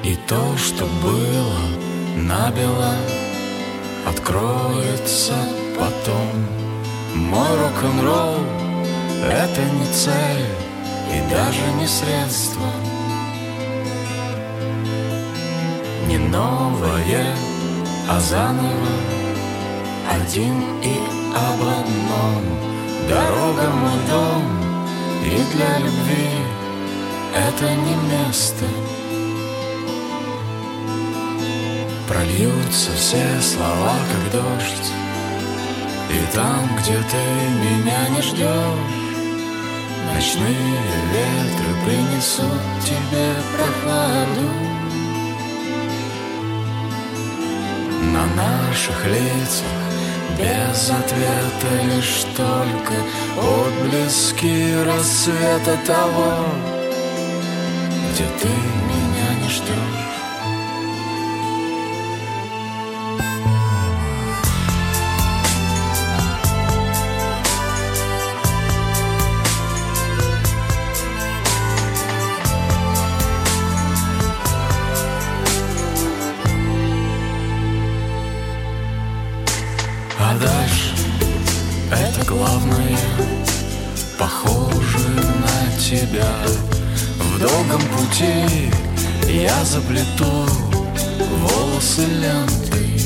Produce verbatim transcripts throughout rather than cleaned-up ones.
И то, что было набело, откроется потом. Мой рок-н-ролл — это не цель и даже не средство, не новое, а заново, один и об одном. Дорога — мой дом, и для любви это не место. Прольются все слова, как дождь, и там, где ты меня не ждешь, ночные ветры принесут тебе прохладу. На наших лицах без ответа лишь только отблески рассвета того, где ты меня не ждешь. А дальше это главное, похоже на тебя. В долгом пути я заплету волосы лентой,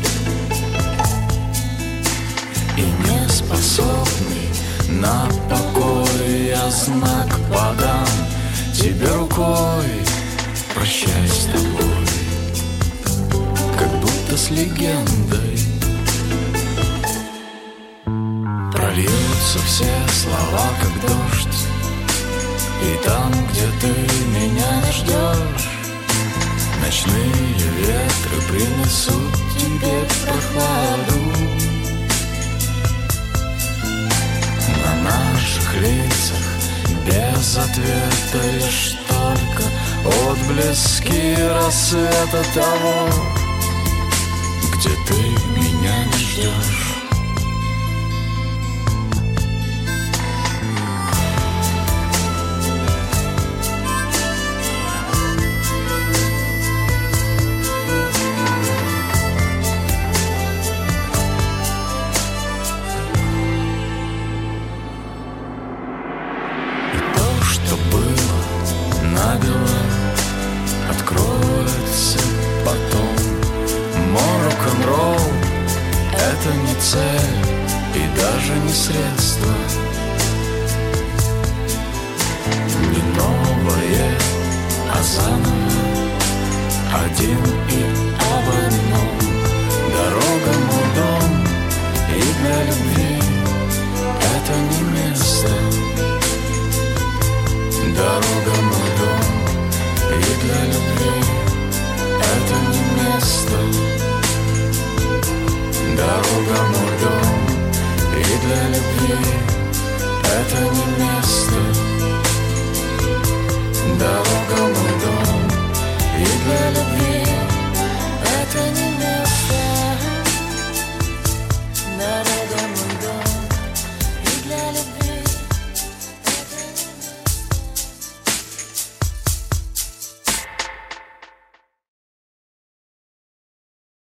и не способный на покой я знак подам тебе рукой. Прощай с тобой, как будто с легендой. Прольются все слова, как дождь, и там, где ты меня не ждешь, ночные ветры принесут тебе прохладу. На наших лицах без ответа лишь только отблески рассвета того, где ты меня не ждешь. Что было набело, откроется потом. Мой рок-н-ролл — это не цель и даже не средство, не новое, а заново, один и об одном. Дорога — мой дом, и для любви это не место. Дорога — мой дом, и для любви это не место. Дорога — мой дом, и для любви это не место.